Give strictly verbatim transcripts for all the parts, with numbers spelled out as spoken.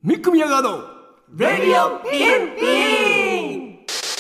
ミック宮川のレディオピンピン。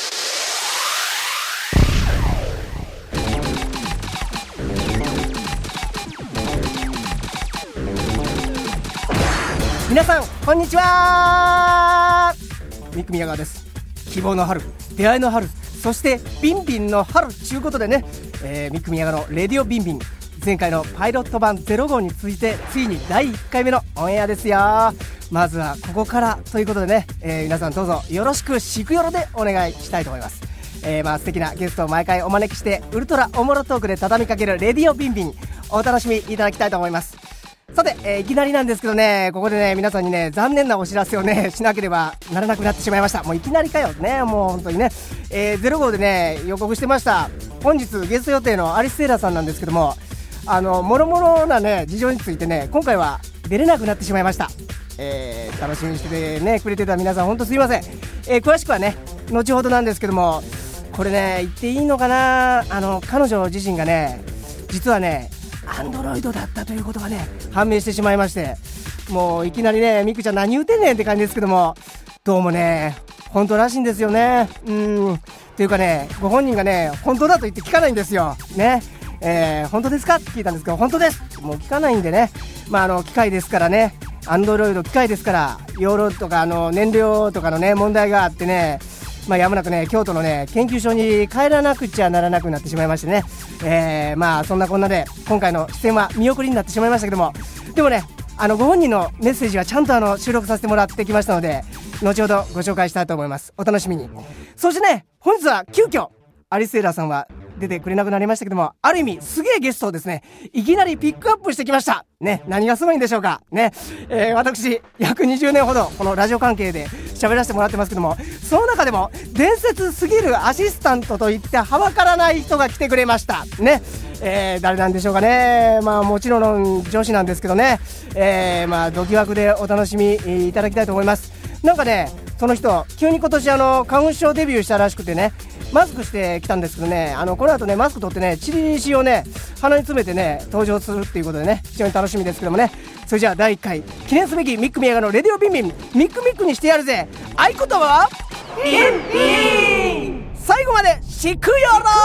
皆さんこんにちは。ミック宮川です。希望の春、出会いの春、そしてビンビンの春ということでね、えー、ミック宮川のレディオビンビン、前回のパイロット版ゼロ号についてついにだいいっかいめのオンエアですよ。まずはここからということでね、えー、皆さんどうぞよろしくしくよろでお願いしたいと思います。えー、まあ素敵なゲストを毎回お招きしてウルトラおもろトークで畳みかけるレディオビンビン、お楽しみいただきたいと思います。さて、えー、いきなりなんですけどね、ここでね皆さんにね残念なお知らせをねしなければならなくなってしまいました。もういきなりかよね、もう本当にね、えー、ゼロ号でね予告してました本日ゲスト予定のアリス・テイラーさんなんですけども、あのもろもろなね事情についてね今回は出れなくなってしまいました。えー、楽しみにしててねくれてた皆さん本当すいません。えー、詳しくはね後ほどなんですけども、これね言っていいのかな、あの彼女自身がね実はねアンドロイドだったということがね判明してしまいまして、もういきなりねミクちゃん何言うてんねんって感じですけども、どうもね本当らしいんですよね。うんというかね、ご本人がね本当だと言って聞かないんですよね。えー、本当ですかって聞いたんですけど、本当です、もう聞かないんでね、まああの機械ですからね、アンドロイド機械ですから、容量とかあの燃料とかのね問題があってね、まあやむなくね京都のね研究所に帰らなくちゃならなくなってしまいましてね、えー、まあそんなこんなで今回の出演は見送りになってしまいましたけども、でもねあのご本人のメッセージはちゃんとあの収録させてもらってきましたので、後ほどご紹介したいと思います。お楽しみに。そしてね本日は急遽アリス・テイラーさんは出てくれなくなりましたけども、ある意味すげえゲストをですねいきなりピックアップしてきましたね。何がすごいんでしょうかね、えー、私約にじゅうねんほどこのラジオ関係で喋らせてもらってますけども、その中でも伝説すぎるアシスタントといってはばからない人が来てくれましたね。えー、誰なんでしょうかね。まあもちろん女子なんですけどね、えー、まあドキワクでお楽しみいただきたいと思います。なんかねその人急に今年あの花粉症デビューしたらしくてね、マスクしてきたんですけどね、あのこの後ねマスク取ってねチリシをね鼻に詰めてね登場するっていうことでね非常に楽しみですけどもね。それじゃあだいいっかい記念すべきミック宮川のレディオビンビン、ミックミックにしてやるぜ、合言葉はピンピン、最後までしくよ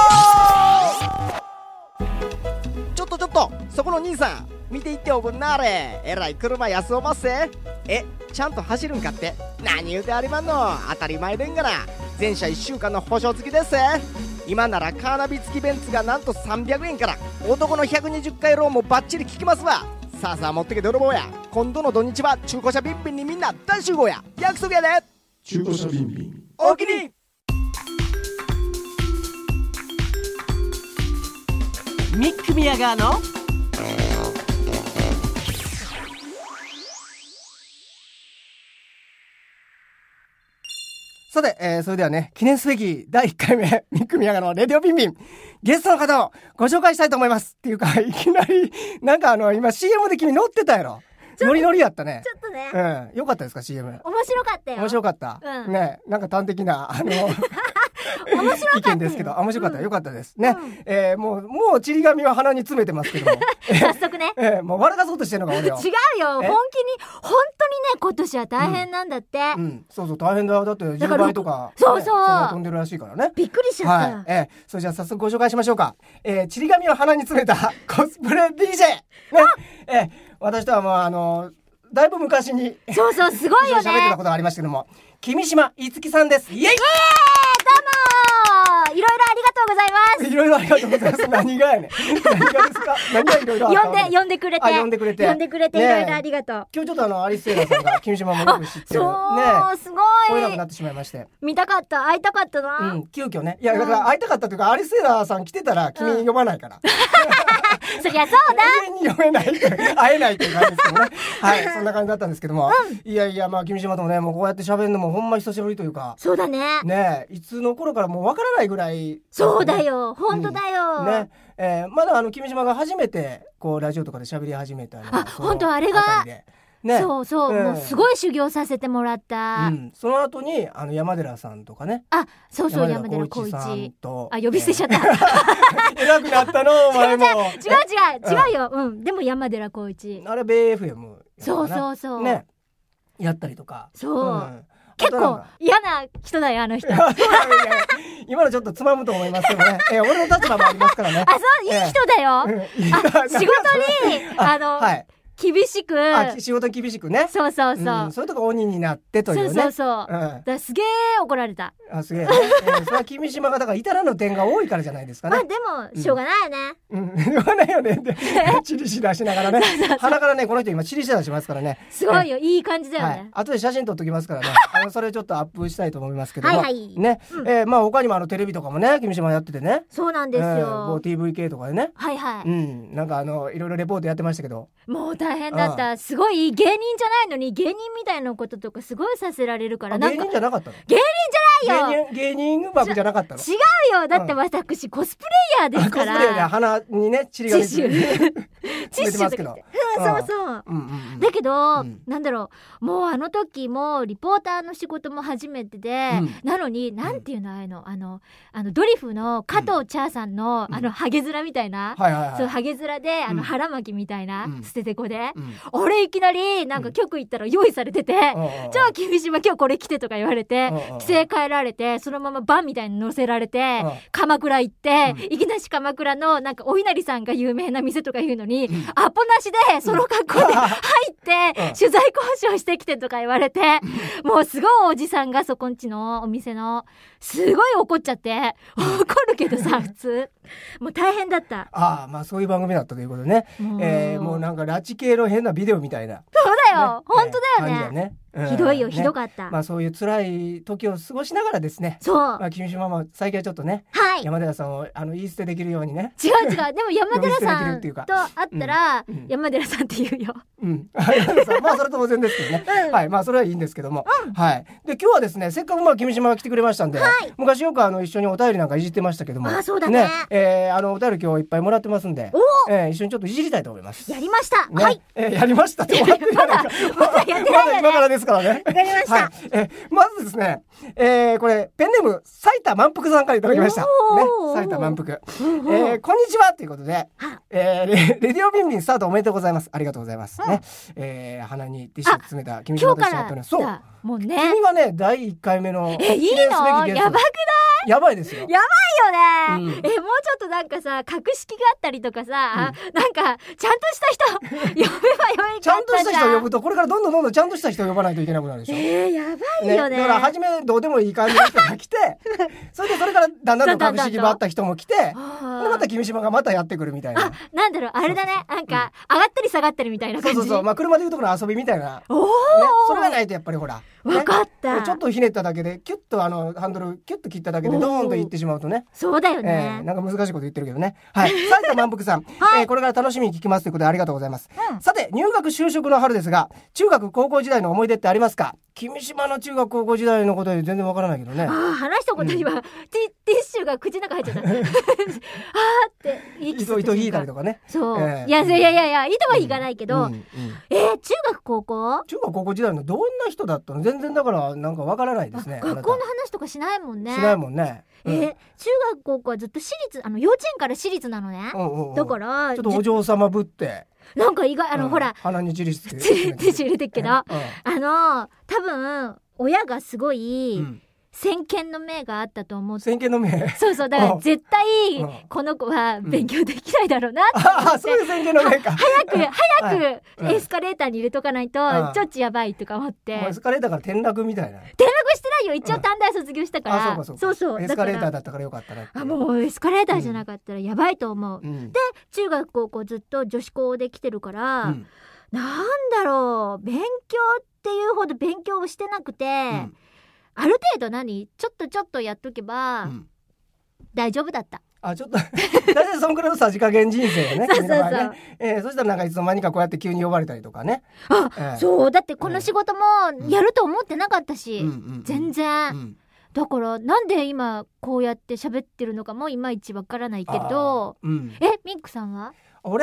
ろ。 ちょっとちょっとそこの兄さん見ていっておくんなあれ、えらい車安おまっせ。えちゃんと走るんかって、何言うてありまんの、当たり前でんがな。全車いっしゅうかんの保証付きです。今ならカーナビ付きベンツがなんとさんびゃくえんから、男のひゃくにじゅっかいローンもバッチリ効きますわ。さあさあ持ってけ泥棒や、今度の土日は中古車ビンビンにみんな大集合や、約束やで。 中古車ビンビンおおきに。 ミック宮川のさて、えー、それではね記念すべきだいいっかいめミック宮川のレディオビンビン、ゲストの方をご紹介したいと思います。っていうかいきなりなんかあの今 シーエム で君乗ってたやろ、ノリノリやったね。 ちょっとね、 うん、よかったですか シーエム。 面白かったよ。 面白かった、 うん、 ね、なんか端的なあの面白かった意見ですけど、面白かった、 うん、 よかったですね、 うん、 えー、もうもうちり紙は鼻に詰めてますけども早速ね、 えー、もう笑かそうとしてるのか俺を。 違うよ、本気に本当にね今年は大変なんだって、 うんうん、そうそう大変だよ、だってじゅうばいとか、ね、 そうそうそんな飛んでるらしいからね。 びっくりしちゃった、 はい、えー、それじゃあ早速ご紹介しましょうか。えー、ちり紙を鼻に詰めたコスプレ ディージェー、ね、えー、私とはもうあのだいぶ昔にそうそうすごいよね喋ってたことがありましたけども、君島いつきさんです。イエイ、 イエーイ、どうもいろいろありがとうございます。 いろいろありがとうございます。何がやねん。何がですか。何がいろいろあった呼んで呼んでくれてあ呼んでくれて呼んでくれて、 ね、 いろいろありがとう。 今日ちょっとあのアリス・テイラーさんが君島もよく知ってるそう、 ね、 すご来れなくいなってしまいまして、 見たかった、会いたかったな、 うん、急遽ね、いやだから会いたかったというか、アリス・テイラーさん来てたら君呼ばないから、 うん、そりゃそうだ永遠に呼べない会えないという感じですけどねはいそんな感じだったんですけども、うん、いやいやまあ君島ともねもうこうやって喋るのもほんま久しぶりというか、 そうだねね、いつの頃からもうわからないぐらい、ね、 そうだよ本当だよ、 うん、ね、えー、まだあの君島が初めてこうラジオとかで喋り始めたの、 あ本当あれがね、そうそう、うん、もうすごい修行させてもらった、 うん、その後にあの山寺さんとかね、 あそうそう山寺浩一さんと、あ呼び捨てしちゃった、 えー、偉くなったのお前も。違う違う違う違う違うよ、うん、でも山寺浩一あれベイ エフエム、 そうそうそうね、 やったりとか。 そう、 うん、 結構嫌な人だよあの人。 今のちょっとつまむと思いますけどね。えー、俺の立場もありますからね。 あ、そういい人だよ。えー、あ仕事にあの、はい、厳しく、 あ仕事に厳しくね。 そうそうそう、 うん、そういうとこ鬼になってというね。 そうそうそう、うん、だからすげえ怒られた。 あ、すげえ、ね、えー、それは君島がだから至らぬ点が多いからじゃないですかね。 まあでもしょうがないよね。 うん、しょうがないよねってチリシ出しながらね。鼻からねこの人今チリシ出しますからね。 すごいよ、いい感じだよね。はい、 後で写真撮っときますからね。あのそれちょっとアップしたいと思いますけども。 はいはい、 ね、うん、えー、まあ他にもあのテレビとかもね君島やっててね。 そうなんですよ。えー、 ティーブイケー とかでね。 はいはい。 うん、なんかあのいろいろレポートやってましたけど。 もう大変だった。すごい芸人じゃないのに芸人みたいなこととかすごいさせられるから。 なんか芸人じゃなかったの？ 芸人じゃないよ。 芸人芸人枠じゃなかったの？ 違うよ。だって私、うん、コスプレイヤーですから。 コスプレイヤーで鼻にねチリが出てティッシュますけど。 うん、そうそう。うんうんうん、だけど、うん、なんだろう、もうあの時もリポーターの仕事も初めてで、うん、なのになんていうの、あのあのあのドリフの加藤茶さんの、うん、あのハゲ面みたいな、はいはいはい、そうハゲ面であの腹巻きみたいな、うん、捨ててこで、うん、俺いきなりなんか局行ったら用意されてて、うん、じゃあ君島今日これ着てとか言われて、規制変えられてそのままバンみたいに乗せられて、鎌倉行って、うん、いきなり鎌倉のなんかお稲荷さんが有名な店とか言うのに、うん、アポなしでその格好で入って、うん、取材交渉してきてとか言われて、うん、もうすごいおじさんがそこんちのお店のすごい怒っちゃって、怒るけどさ普通もう大変だった。 ああ、まあそういう番組だったということでね、もう、えー、もうなんか拉致系の変なビデオみたいな。 そうだよ、ね、本当だよね。 ね、うん、 ひどいよ、 ね、 ひどかった。 まあそういう辛い時を過ごしながらですね。 そう。 まあ君島も最近はちょっとね、 はい、 山寺さんをあの言い捨てできるようにね。 違う違う。でも山寺さんと会ったら、うん、山寺さんって言うよ。 うん。山寺さん、まあそれと当然ですけどね。うん、はい、まあそれはいいんですけども、うん、はい。で今日はですね、せっかくまあ君島が来てくれましたんで、はい、昔よくあの一緒にお便りなんかいじってましたけども、 あ、そうだね。ね、 えー、あのお便り今日いっぱいもらってますんで、えー、一緒にちょっといじりたいと思います。 やりました。 ね、 はい。 えー、やりましたって終わってるじゃないか。 まだやってないよね。まだ今からですからね。 わかりました。 はい、えー、まずですね、えー、これペンネーム埼玉満腹さんからいただきました。ね、埼玉満腹。えー、こんにちはということで、えー、レ, レディオビンビンスタートおめでとうございます。ありがとうございます。うん、ね、えー、鼻にティッシュ詰めた君島としてやっております。そう。 もうね。 君はねだいいっかいめのえいいの？やばくない？ やばいですよ。 やばいよね、うん、えもうちょっとなんかさ格式があったりとかさ、うん、なんかちゃんとした人呼べばよいかったじゃん。 ちゃんとした人呼ぶとこれからどんどんどんどんちゃんとした人呼ばないといけなくなるでしょ。 えー、やばいよね。 ねだから初めどうでもいい感じの人が来てそれでそれからだんだんと格式があった人も来てでまた君島がまたやってくるみたいな。 あ、なんだろうあれだね、なんか、うん、上がったり下がったりみたいな感じ。 そうそうそう、まあ車でいうところの遊びみたいな。 おー、ね、 それがないとやっぱりほら分かった、 ね、ちょっとひねっただけでキュッとあのハンドルキュッと切っただけでドーンといってしまうとね。 そうだよね、 えー、なんか難しいこと言ってるけどね。はい埼玉満腹さん、はい、えー、これから楽しみに聞きますということでありがとうございます、うん、さて入学就職の春ですが中学高校時代の思い出ってありますか？君島の中学高校時代のことで全然わからないけどね。 ああ話したこと今、うん、ティ, ティッシュが口の中入っちゃったあーって糸糸引いたりとかね。 そう、えー、いやいやいやいや糸は引かないけど、うんうんうん、えー、中学高校中学高校時代のどんな人だったの？全然だからなんかわからないですね。 学校の話とかしないもんね。 しないもんね、 うん、えー、中学高校はずっと私立、あの幼稚園から私立なのね、うんうんうん、だからちょっとお嬢様ぶってなんか意外あの、うん、ほら鼻にチリしてティッシュ入れてっけど、うん、あの多分親がすごい、うん先見の明があったと思う。 先見の明。 そうそう、だから絶対この子は勉強できないだろうなって思って、 うん、ああそういう先見の明か。 早く早くエスカレーターに入れとかないとちょっちやばいとか思って、 うん、エスカレーターから転落みたいな。 転落してないよ、一応短大卒業したから、うん、あそうかそうかそうそう、 エスカレーターだったからよかったなって。 あもうエスカレーターじゃなかったらやばいと思う、うん、で中学高校ずっと女子校で来てるから、うん、なんだろう勉強っていうほど勉強をしてなくて、うんある程度何ちょっとちょっとやっとけば、うん、大丈夫だった。 あちょっと大体そんくらいのさじ加減人生よね。 そうそうそう、 ねえー、そしたらなんかいつの間にかこうやって急に呼ばれたりとかね。 あ、えー、そうだってこの仕事もやると思ってなかったし、うん、全然、うん、だからなんで今こうやって喋ってるのかもいまいちわからないけど、うん、えミックさんは？ 俺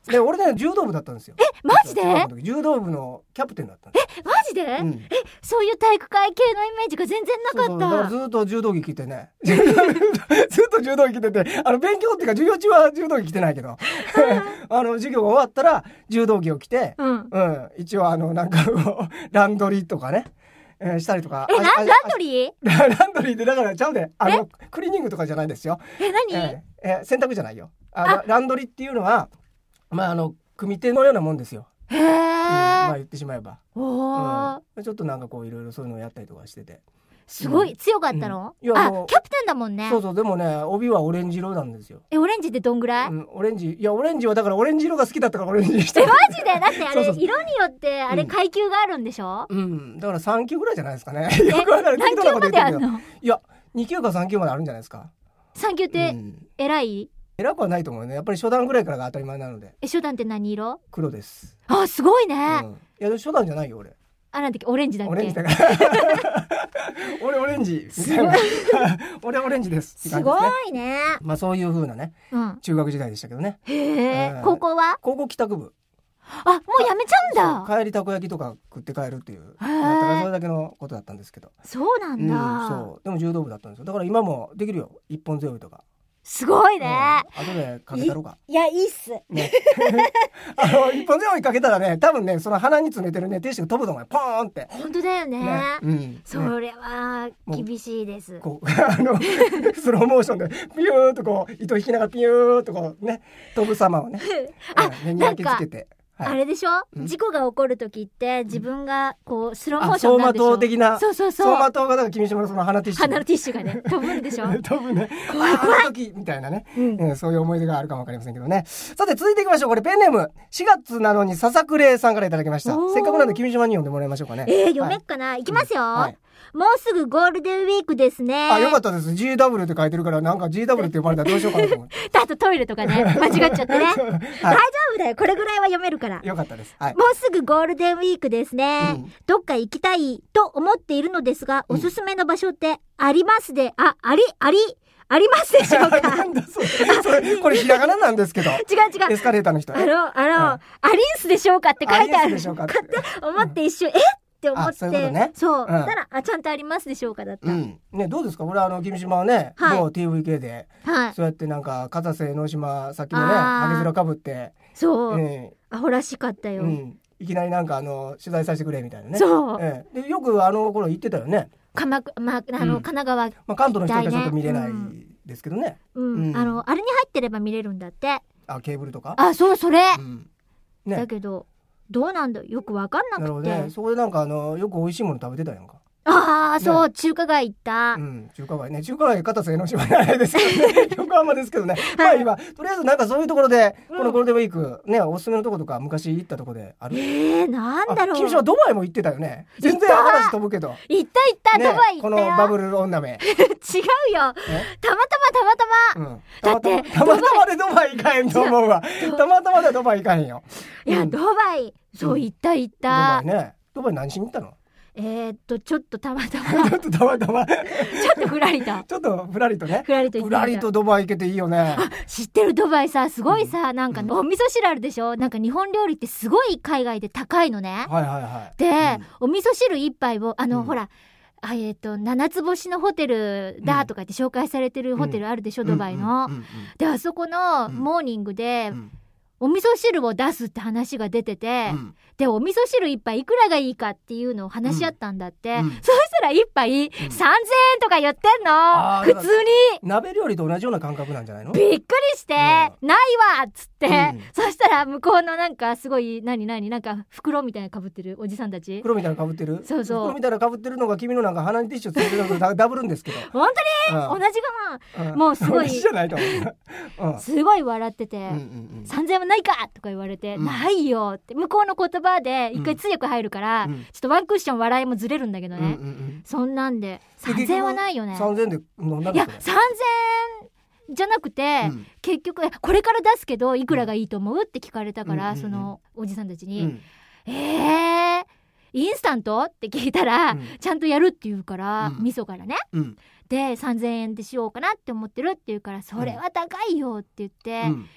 で俺ね柔道部だったんですよ。 えマジで？ 柔道部のキャプテンだったんです。 えマジで、うん、えそういう体育会系のイメージが全然なかった。 そうそうだからずっと柔道着着てねずっと柔道着着てて、あの勉強っていうか授業中は柔道着着てないけどあの授業が終わったら柔道着を着て、うんうん、一応あのなんかランドリーとかねえー、したりとか。 え、ランドリーランドリーでだからちゃうで、あのクリーニングとかじゃないですよ。 え、何？ えーえー、洗濯じゃないよ。ああランドリーっていうのはまああの組手のようなもんですよ。 へー、うん、 まあ言ってしまえば。 おうん、ちょっとなんかこういろいろそういうのをやったりとかしてて。 すごい強かったの？うん、いやあキャプテンだもんね。 そうそうでもね帯はオレンジ色なんですよ。 えオレンジってどんぐらい？うん、 オレンジいやオレンジはだからオレンジ色が好きだったからオレンジにして。 えマジで？だってあれそうそうそう色によってあれ階級があるんでしょ？うん、うん、 だからさん級ぐらいじゃないですかね。 えよくわかる何級まであるの？ いやに級かさん級まであるんじゃないですか。 さん級って偉い？ うん、偉くはないと思うね。やっぱり初段ぐらいからが当たり前なので。 え初段って何色？ 黒です。 あすごいね。 うん、いや初段じゃないよ俺。 あなんだっけオレンジだっけ？ オレンジだから俺オレンジみたいな俺オレンジですって感じですね。 すごいね。 まあそういう風なね、うん、中学時代でしたけどね。 へえ、高校は？ 高校帰宅部。 あもうやめちゃうんだ。 帰りたこ焼きとか食って帰るっていうだからそれだけのことだったんですけど。 そうなんだ、 うん、そうでも柔道部だったんですよ。だから今もできるよ一本背負いとか。 すごいね、 うん、後でかけたろうか。 いやいいっす、 ね、あの一本背負いかけたらね多分ねその鼻に詰めてるねティッシュが飛ぶと思うよポーンって。 本当だよ ね, ね、うん、それは厳しいです。 こうあのスローモーションでピューッとこう糸引きながらピューッとこうね飛ぶ様をねあ、 目に焼き付けて。 はい、あれでしょ、うん、事故が起こる時って自分がこうスローモーションになるでしょ。 走馬灯的な。 そうそうそう。 走馬灯がだから君島のその鼻ティッシュ鼻ティッシュがね飛ぶんでしょ飛ぶね。怖い怖い時みたいなね、うんえー、そういう思い出があるかもわかりませんけどね。さて続いていきましょう。これペンネームしがつなのに笹倉さんからいただきました。せっかくなんで君島に読んでもらいましょうかね。 えー、読めっかな、はい、いきますよ、うんはい、もうすぐゴールデンウィークですね。 あよかったです。 ジーダブリュー って書いてるからなんか ジーダブリュー って呼ばれたらどうしようかなと思ってあとトイレとかね間違っちゃってね、はい、大丈夫だよこれぐらいは読めるから。 よかったです、はい、 もうすぐゴールデンウィークですね、うん、どっか行きたいと思っているのですが、うん、おすすめの場所ってありますであありありありますでしょうかなんだそれそれこれひらがななんですけど違う違うエスカレーターの人あのあの、はい、アリンスでしょうかって書いてあるかって思って一瞬えって思って、 そういうことね。 そう、うん、だからあちゃんとありますでしょうかだった、 うんね、どうですかこれあの君島はね、はい、もう ティーブイケー で、はい、そうやってなんか片瀬江島先のねハゲ面かぶってそう、えー、アホらしかったよ、うん、 いきなりなんかあの取材させてくれみたいなね。 そう、 えー、でよくあの頃言ってたよね。 鎌倉、まあ、あの、うん、神奈川、ね、 まあ、関東の人はちょっと見れないですけどね、 うんうん、あのあれに入ってれば見れるんだって。 あケーブルとか。 あそうそれ、 うんね、 だけどどうなんだよく分かんなくて。 なるほどね。そこでなんかあのよく美味しいもの食べてたやんか。 ああ、ね、そう中華街行った、 うん、中華街ね。中華街片瀬江ノ島じゃないですけどね横浜ですけどね、はい、まあ今とりあえずなんかそういうところで、うん、このゴールデンウィークねおすすめのところとか昔行ったところである。 えー、なんだろう。 君島ドバイも行ってたよね。全然話飛ぶけど。 行った行った、ね、ドバイ行ったよ。 このバブル女め違うよたまたまたまたま、うん、だってたまたまでドバイ行かへんと思うわたまたまでドバイ行かへんよ。 いや、うん、ドバイそう行った行った、 うん、ドバイね。ドバイ何しに行ったの。 えー、っとちょっとたまたまちょっとたまたまちょっとふらりとちょっとふらりとねふらりとふらりとドバイ行けていいよね。 あ知ってるドバイさすごいさ、うん、なんかお味噌汁あるでしょ。なんか日本料理ってすごい海外で高いのね。 はいはいはい。 で、うん、お味噌汁一杯をあの、うん、ほらあえー、と七つ星のホテルだとかって紹介されてるホテルあるでしょ、うん、ドバイの、うんうんうんうん、であそこのモーニングで、うんお味噌汁を出すって話が出てて、うん、でお味噌汁一杯いくらがいいかっていうのを話し合ったんだって、うん、そしたら一杯さんぜんえんとか言ってんの、普通に鍋料理と同じような感覚なんじゃないの。 びっくりして、うん、ないわっつって、うん、そしたら向こうのなんかすごい何何なんか袋みたいな被ってるおじさんたち袋みたいな被ってるそうそう袋みたいな被ってるのが君のなんか鼻にティッシュついてるのとダブるんですけど本当に、うん、同じかな、うん、もうすごい同じじゃないと思う、うん、 すごい笑ってて、うんうんうん、さんぜんえんはないかとか言われて、うん、ないよって向こうの言葉で一回通訳入るから、うん、ちょっとワンクッション笑いもずれるんだけどね、うんうんうん、そんなんでさんぜんえんはないよね。 さんぜんえんで飲んだの。 いやさんぜんえんじゃなくて、うん、結局これから出すけどいくらがいいと思うって聞かれたから、うんうんうん、そのおじさんたちに、うん、えーインスタントって聞いたら、うん、ちゃんとやるって言うから、うん、味噌からね、うん、でさんぜんえんでしようかなって思ってるって言うからそれは高いよって言って、うん、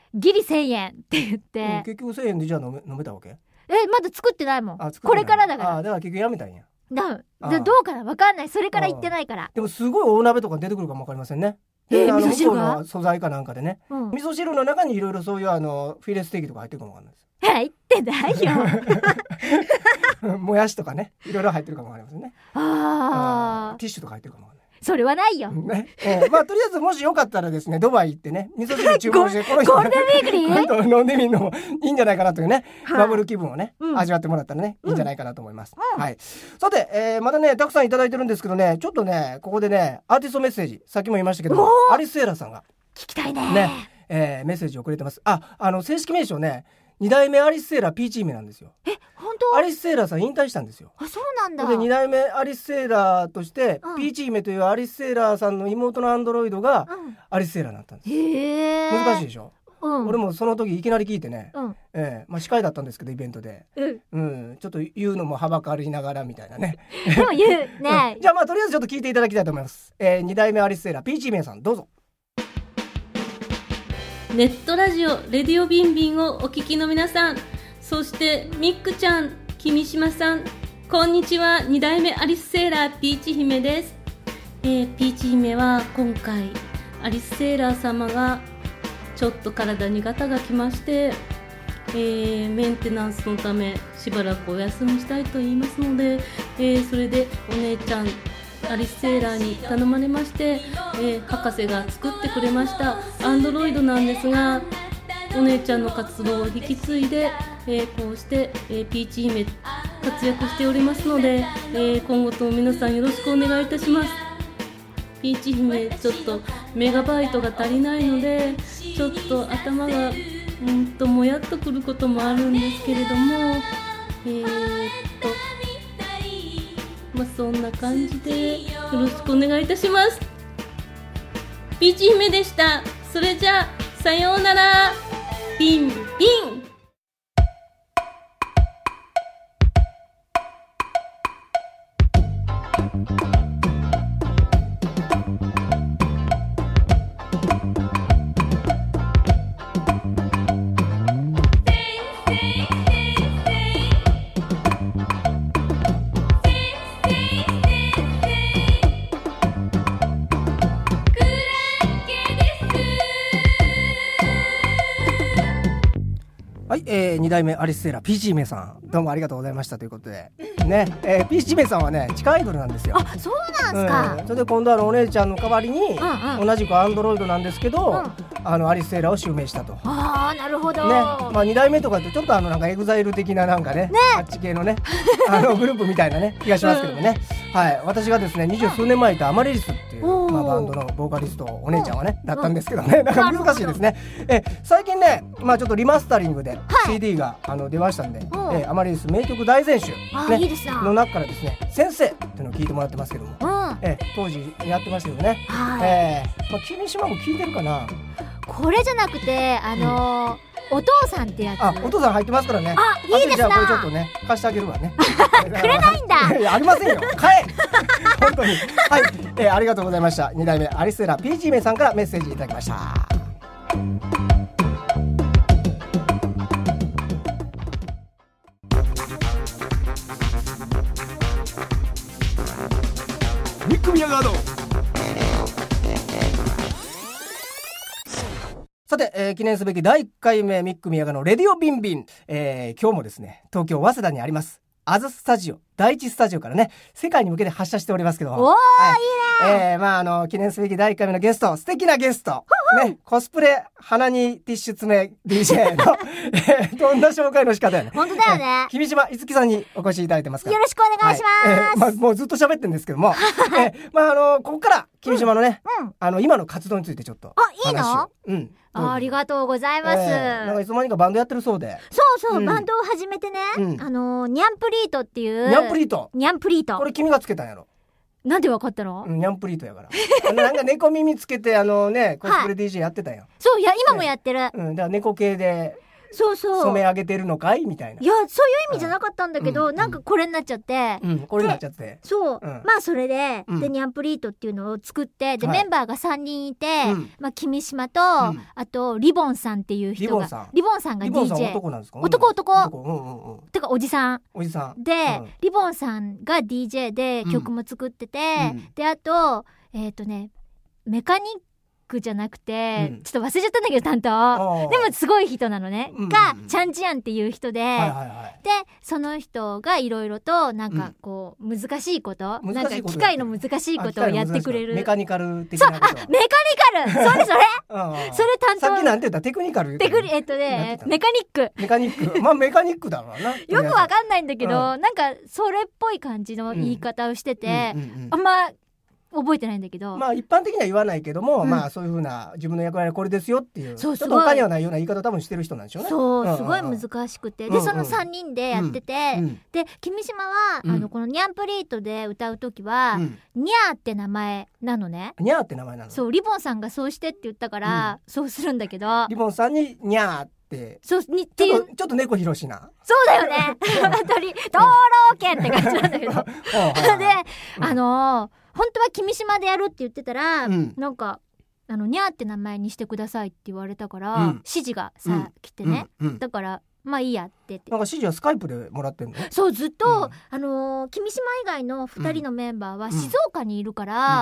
ギリせんえんって言って、 うん、結局せんえんでじゃあ飲め、飲めたわけ？ えまだ作ってないもん。 あ、 これからだから。 あ、だから結局やめたんや。 だだどうかな分かんない。それから行ってないから。 でもすごい大鍋とか出てくるかも分かりませんね。 えー、 あの味噌汁が向こうの素材かなんかでね、うん、味噌汁の中にいろいろそういうあのフィレステーキとか入ってるかも分かんないです。 入ってないよもやしとかね、いろいろ入ってるかも分かりませんね。 ああティッシュとか入ってるかも分かんない。 それはないよ、 ねえー、まあとりあえずもしよかったらですね、ドバイ行ってね、味噌汁注文してこの人ゴールデンウィークに今度飲んでみるのもいいんじゃないかなというね、 はバブル気分をね、うん、味わってもらったらね、いいんじゃないかなと思います、うん、はい。さて、えー、まだねたくさんいただいてるんですけどね、ちょっとねここでねアーティストメッセージ、さっきも言いましたけどアリス・エーラさんが聞きたいねね、えー、メッセージをくれてます。あ、あの正式名称ね、に代目アリス・セーラーピーチ姫なんですよ。 え、本当？ アリス・セーラーさん引退したんですよ。 あ、そうなんだ。 でに代目アリス・セーラーとして、うん、ピーチ姫というアリス・セーラーさんの妹のアンドロイドがアリス・セーラーになったんです、うん、 へー、 難しいでしょ、うん、俺もその時いきなり聞いてね、 うんえーまあ、司会だったんですけどイベントで、うんうん、ちょっと言うのもはばかりながらみたいなねでも言うね、 うん、じゃあまあとりあえずちょっと聞いていただきたいと思います、えー、に代目アリス・セーラーピーチ姫さんどうぞ。 ネットラジオレディオビンビンをお聞きの皆さん、そしてミックちゃん、君島さん、こんにちは。に代目アリスセーラーピーチ姫です、えー、ピーチ姫は今回アリスセーラー様がちょっと体にガタがきまして、えー、メンテナンスのためしばらくお休みしたいと言いますので、えー、それでお姉ちゃんアリスセーラーに頼まれまして、えー、博士が作ってくれましたアンドロイドなんですが、お姉ちゃんの活動を引き継いで、えー、こうして、えー、ピーチ姫活躍しておりますので、えー、今後とも皆さんよろしくお願いいたします。ピーチ姫ちょっとメガバイトが足りないので、ちょっと頭がうんともやっとくることもあるんですけれども、えー、っとまあ、そんな感じでよろしくお願いいたします。ピーチ姫でした。それじゃあさようなら。ビンビン。 はい、えー、に代目アリス・セーラーピーチ姫さん、どうもありがとうございましたということでね、えー、ピーチ姫さんはね地下アイドルなんですよ。 あ、そうなんですか、 うん、それで今度はお姉ちゃんの代わりに、 うんうん、 同じくアンドロイドなんですけど、うん、あのアリス・セーラーを襲名したと。 あー、なるほど、 ね、まあ、に代目とかってちょっとあのなんかエグザイル的ななんか ね, ねあっち系のねあのグループみたいなね気がしますけどもね、うん、はい、私がですね二十数年前いたアマリリスっていう、まあ、バンドのボーカリストお姉ちゃんはねだったんですけどね、なんか難しいですね。え最近ね、まあ、ちょっとリマスタリングで シーディー が、はい、あの出ましたんで、えアマリリス名曲大全集、ね、 いいですなの中からですね先生っていうのを聞いてもらってますけども、うん、え当時やってましたよね、 はい、 えーまあ、君島も聞いてるかな。 これじゃなくてあのーうん、お父さんってやつ。 あ、お父さん入ってますからね。 あ、いいですな。 じゃあこれちょっとね貸してあげるわねくれないんだいやありませんよ、買え本当にはい、えー、ありがとうございました。に代目アリス・セーラーピーチ姫さんからメッセージいただきました。ミック・ミヤガード。さて、えー、記念すべきだいいっかいめミック・ミヤガのレディオビンビン、えー、今日もですね東京早稲田にありますアズスタジオ第一スタジオからね世界に向けて発射しておりますけど、 おー、はい、いいね、 えー、まああの記念すべきだいいっかいめのゲスト、素敵なゲストね、コスプレ鼻にティッシュ詰め ディージェー のえー、どんな紹介の仕方やね。 本当だよね、 えー、君島いつきさんにお越しいただいてますからよろしくお願いします、 はい、えーまあ、もうずっと喋ってるんですけども、えー、まああのここから君島のね、うんうん、あの今の活動についてちょっとあ、いいの？ うん、 あ, ありがとうございます、えー、なんかいつの間にかバンドやってるそうで。 そうそう、うん、バンドを始めてね、うん、あのニャンプリートっていうニャンプリートニャンプリートこれ君がつけたんやろ。 なんでわかったの？ うん、ニャンプリートやからあのなんか猫耳つけてあのねコスプレ ディージェー やってたよ、はい、 そう、いや今もやってる、 ね、うん、だから猫系でそうそう染め上げてるのかいみたいな。 いやそういう意味じゃなかったんだけど、 うん、 なんかこれになっちゃって、 うん、これになっちゃってそう、うん、まあそれで、うん、でニャンプリートっていうのを作ってで、はい、メンバーがさんにんいて、うん、まあ君島と、うん、あとリボンさんっていう人がリボンさんが ディージェーリボンさん男なんですか？ 男男、 男、うんうんうん、 てかおじさんおじさんで、 うん、 リボンさんが ディージェー で曲も作ってて、うん、であとえっ、ー、とねメカニックじゃなくて、うん、ちょっと忘れちゃったんだけど担当でもすごい人なのね、うん、がチャンジアンっていう人で、はいはいはい、でその人がいろいろとなんかこう、うん、難しいことなんか機械の難しいことをやってくれるメカニカル的なことそうあメカニカルそれそれそれ担当さっきなんて言ったテクニカルテクニえっとねメカニックメカニックまあメカニックだろうなよくわかんないんだけど、うん、なんかそれっぽい感じの言い方をしてて、うんうんうんうん、あんま覚えてないんだけどまあ一般的には言わないけども、うん、まあそういう風な自分の役割はこれですよっていうそうちょっと他にはないような言い方多分してる人なんでしょうね。 そう、うんうん、すごい難しくて、うんうん、でそのさんにんでやってて、うんうん、で君島は、うん、あのこのニャンプリートで歌うときは、うん、ニャーって名前なのね。 ニャーって名前なの。 そうリボンさんがそうしてって言ったから、うん、そうするんだけどリボンさんにニャーってそうにっていうちょっと猫ひろしなそうだよね本当に道路券って感じなんだけどであのー本当は君島でやるって言ってたら、うん、なんかあのニャーって名前にしてくださいって言われたから、うん、指示がさ、うん、来てね、うんうん、だからまあいいやって言ってなんか指示はスカイプでもらってんの？ そうずっと、うん、あのー、君島以外のふたりのメンバーは静岡にいるから、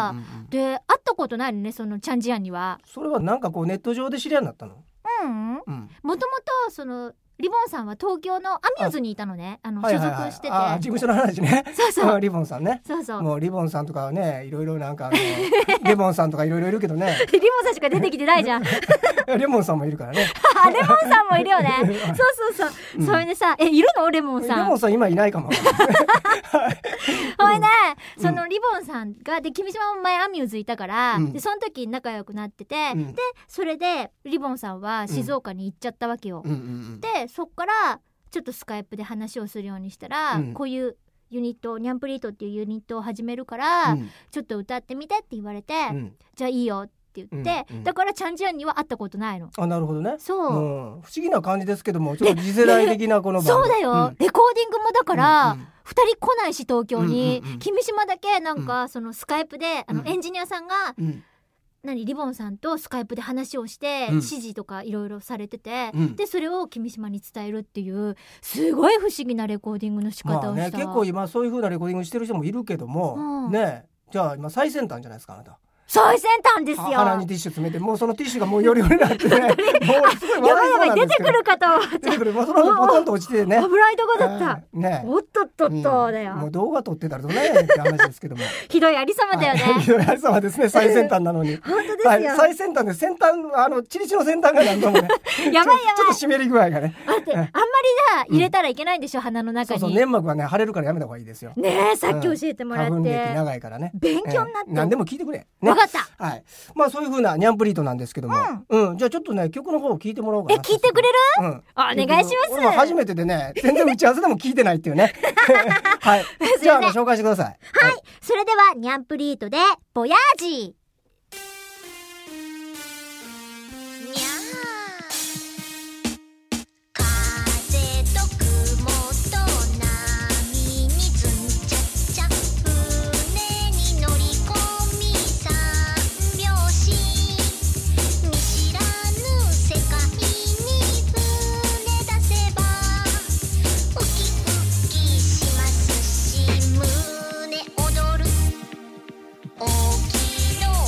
うんうんうんうん、で会ったことないのねそのチャンジアンには。 それはなんかこうネット上で知り合いになったの？ うん、もともとそのリボンさんは東京のアミューズにいたのねあの所属してて、はいはいはい、 あ事務所の話ねそうそうリボンさんねそうそうもうリボンさんとかはねいろいろなんかあのレモンさんとかいろいろいるけどねリボンさんしか出てきてないじゃんレモンさんもいるからねレモンさんもいるよねそうそうそう、うん、それでさえいるのレモンさんレモンさん今いないかもほいね、うん、そのリボンさんがで君島も前アミューズいたから、うん、でその時仲良くなってて、うん、でそれでリボンさんは静岡に行っちゃったわけよ、うんうんうんうん、でそっからちょっとスカイプで話をするようにしたら、うん、こういうユニットニャンプリートっていうユニットを始めるから、うん、ちょっと歌ってみてって言われて、うん、じゃあいいよって言って、うんうん、だからチャンジアンには会ったことないの。 あなるほどねそう、うん、 不思議な感じですけどもちょっと次世代的なこのそうだよ、うん、レコーディングもだから、うんうんふたり来ないし東京に、うんうんうん、君島だけなんか、うん、そのスカイプであの、うん、エンジニアさんが、うん、何リボンさんとスカイプで話をして、うん、指示とかいろいろされてて、うん、でそれを君島に伝えるっていうすごい不思議なレコーディングの仕方をした、まあね、 結構今そういう風なレコーディングしてる人もいるけども、うん、ねじゃあ今最先端じゃないですかあなた最先端ですよ。 鼻にティッシュ詰めてもうそのティッシュがもうよりよりになってねもうすごい笑いそうなんですけどやばいやばい出てくるかと出てくるもうそのボタンと落ちてね危ないとこだった、 ね、 おっとっとっとだよ、 うん、もう動画撮ってたらどうなんやねんって話ですけどもひどいありさまだよね、 はい、ひどいありさまですね最先端なのに本当ですよ、 はい、最先端で先端あのチリチの先端が何度もねやばいやばいちょっと湿り具合がね待ってあんまりじゃ入れたらいけないんでしょ、うん、鼻の中にそうそう粘膜がね腫れるからやめた方がいいですよねえさっき教えてもらって、うん、 花粉歴長いからね勉強になって、 えー、何でも聞いてくれ、ね、 分かった、 はいまあそういう風なニャンプリートなんですけども、うんうん、じゃあちょっとね曲の方を聞いてもらおうかな。 え聞いてくれる？うん、あお願いします。 初めてでね全然打ち合わせでも聞いてないっていうねはいじゃあ紹介してください。 はい、はい、それではニャンプリートでボヤージー。 大きいの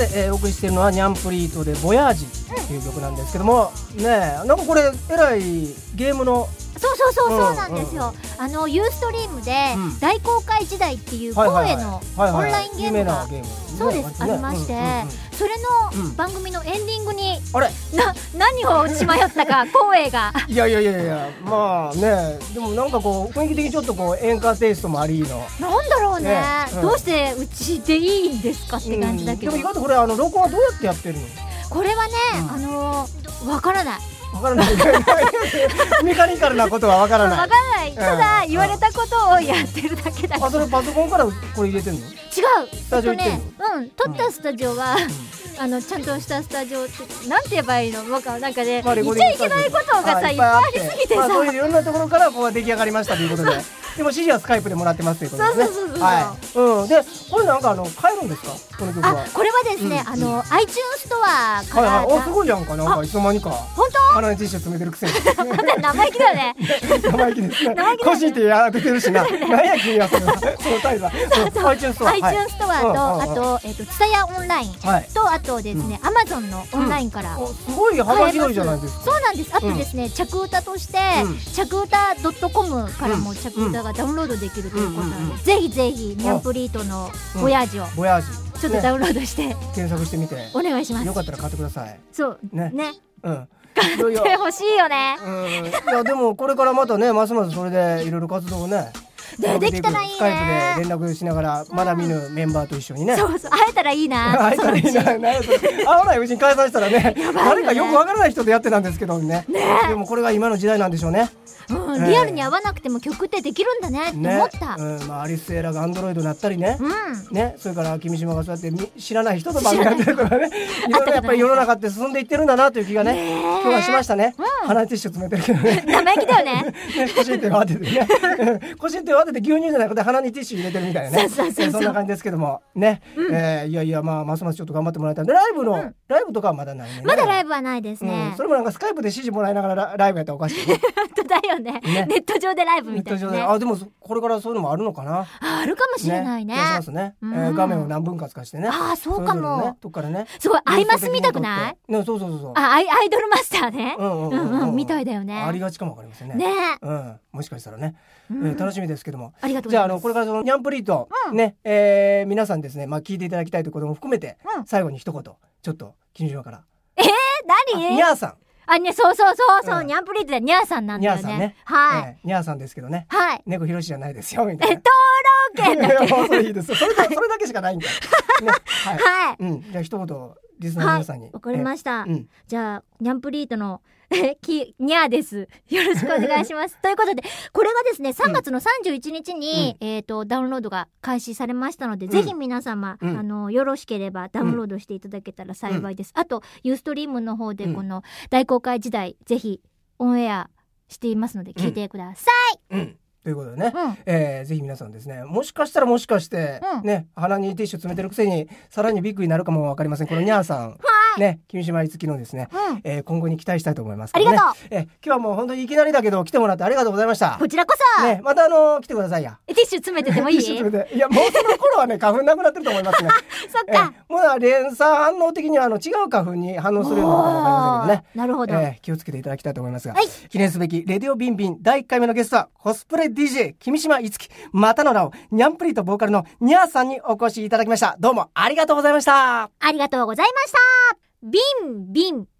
て、えー、お送りしているのはニャンプリートでボヤージっていう曲なんですけども、うん、ねえなんかこれえらいゲームのそうそうそうそうなんですよ、うん、あのユーストリームで大公開時代っていう声のオンラインゲームがそうですありまして、それの番組のエンディングにな何を血迷ったか光栄がいやいやいやいやまあねでもなんかこう雰囲気的にちょっとこう演歌テイストもありのなんだろうね、うん、どうしてうちでいいんですかって感じだけど、 うん、でも意外とこれあの録音はどうやってやってるの？ これはね、うん、あのー、わからないわからないメカニカルなことはわからないわからない、ただ言われたことをやってるだけだけど、 あそれパソコンからこれ入れてんの？違うスタジオ行ってんの？うん撮ったスタジオは、うん、あのちゃんとしたスタジオってなんて言えばいいの？なんかなんかね、まあ、言っちゃいけないことがさいっぱいありすぎてさ、まあ、 そういういろんなところからこう出来上がりましたということででも指示はスカイプでもらってますということですね。 そうそうそうそう、 はい、うん、でこれなんかあの買えるんですかこの曲は？ あこれはですね、うん、あの iTunes ストアから、 はいはい、おすごいじゃんかなんかいつの間にか本当？ 鼻にティッシュ詰めてるくせに生意気だよね生意気ですね個人ってやってるしな何や君はそれはそのタイプは iTunes ストア iTunes ストアと、うんうんうん、あとえっとツタヤオンラインと、はい、あとですね、うん、Amazon のオンラインから、うん、 すごい幅広いじゃないですか。 そうなんです。あとですね、うん、着歌として、うん、着歌 .com からも着歌がダウンロードできるということなので、うんうんうん、ぜひぜひニャンプリートのボヤージを、うん、 ボヤージちょっとダウンロードして、 ね、検索してみてお願いします。 よかったら買ってください。 そうねね、 うん買ってほしいよね。 うん、いやでもこれからまたねますますそれでいろいろ活動をねでできたらいいね。 スカイプで連絡しながらまだ見ぬメンバーと一緒にね、 うん、そうそう会えたらいいな会えたらいいな会わないうちに解散したらね誰かよくわからない人でやってたんですけど ね, ねでもこれが今の時代なんでしょうね。 うん、リアルに合わなくても曲ってできるんだねって思った、 ねうんまあ、アリス・エラがアンドロイドになったりね、 うんねそれから君島がそうやって知らない人と番組やってるからねいろいろやっぱり世の中って進んでいってるんだなという気がね今日はしましたね、うん、鼻にティッシュ詰めてるけどね生意気だよね腰に手を当ててね腰に手を当てて牛乳じゃなくて鼻にティッシュ入れてるみたいなねそうそうそうそう、 そんな感じですけどもね、うんえー、いやいやまあますますちょっと頑張ってもらいたいんでライブの、うん、ライブとかはまだないね。 まだライブはないですね、 うん、それもなんかスカイプで指示もらいながら ラ, ライブやったらおかしいねだよ ね, ねネット上でライブみたいな、ね、 あでもこれからそういうのもあるのかな。 あ, あるかもしれないね。 ねしますね、うんえー、画面を何分割かしてね。 あそうかも。 ね、どっからねすごいアイマス見たくない？ ねそうそうそうそう。 あアイアイドルマスターね。 うんうんうん、 うんうん、みたいだよね。 ありがちかもわかりませんね。 ね、 うん、もしかしたらね、うんえー、楽しみですけども。 ありがとうございます。 じゃああのこれからそのニャンプリート、うん、ね、えー、皆さんですねまあ聞いていただきたいということも含めて、うん、最後に一言ちょっと金島から。 えー、何？ ニャーさん。 あねそうそうそうそう、うん、ニャンプリートでニャーさんなんだよね。 ニャーさんね。 はい。 えー、ニャーさんですけどね。 はい。 猫ひろしじゃないですよみたいな。 え登録券だけ。 それいいです。それだそれだけしかないんだ。ね、はい。 はい。 うん。じゃあ一言リスナーの皆さんに。 わ、はい、かりました。 うん、 じゃあニャンプリートのきニャーです。よろしくお願いします。ということでこれがですねさんがつのさんじゅういちにちに、うん、えっ、ー、とダウンロードが開始されましたので、うん、ぜひ皆様、うん、あのよろしければダウンロードしていただけたら幸いです。うん、あとユーストリームの方でこの大公開時代、ぜひオンエアしていますので聞いてください。 うんうんということでね、 うんえー、ぜひ皆さんですねもしかしたらもしかして、うん、ね鼻にティッシュ詰めてるくせにさらにビッグになるかもわかりません。このニャーさんね、君島いつきのですね、 うんえー、今後に期待したいと思いますから、ね、 ありがとう、 えー、今日はもう本当にいきなりだけど来てもらってありがとうございました。 こちらこそ、 ね、またあのー、来てくださいや。 ティッシュ詰めててもいい？ ティッシュ詰めていやもうその頃はね花粉なくなってると思いますねそっか、 えー、もう連鎖反応的にはあの違う花粉に反応するようなのかもわかりませんけどね。 なるほど、 えー、気をつけていただきたいと思いますが、 はい、 記念すべきレディオビンビンだいいっかいめのゲストはコスプレ ディージェー 君島いつきまたの名をニャンプリートボーカルのニャーさんにお越しいただきました。どうもありがとうございました。 ありがとうございました。ビンビン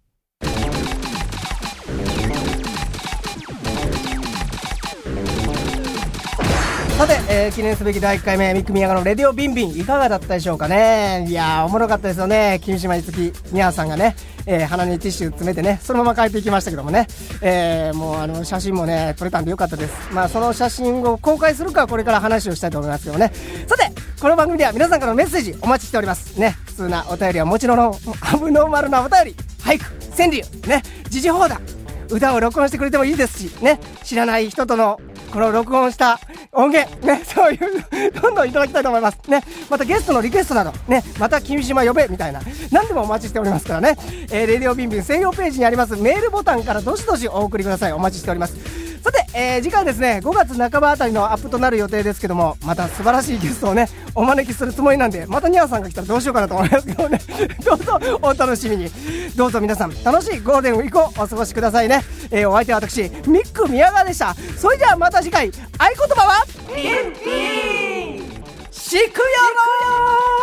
さて、えー、記念すべきだいいっかいめミック宮川のレディオビンビンいかがだったでしょうかね。いやーおもろかったですよね。君島いつきニャーさんがね、えー、鼻にティッシュ詰めてねそのまま帰っていきましたけどもね、えー、もうあの写真もね撮れたんでよかったです。まあその写真を公開するかはこれから話をしたいと思いますけどね。さてこの番組では皆さんからのメッセージお待ちしておりますね。普通なお便りはもちろんのアブノーマルなお便り俳句川柳ね時事放談歌を録音してくれてもいいですしね知らない人とのこの録音した音源ねそういうどんどんいただきたいと思いますね。またゲストのリクエストなどねまた君島呼べみたいな何でもお待ちしておりますからね、えー、レディオビンビン専用ページにありますメールボタンからどしどしお送りください。お待ちしております。 さて、えー、次回ですねごがつなかばあたりのアップとなる予定ですけども、また素晴らしいゲストをねお招きするつもりなんで、またニャンさんが来たらどうしようかなと思いますけどねどうぞお楽しみに。どうぞ皆さん楽しいゴールデンウィークをお過ごしくださいね。えー、お相手は私ミック宮川でした。それではまた次回、合言葉はピンピンしくやろう。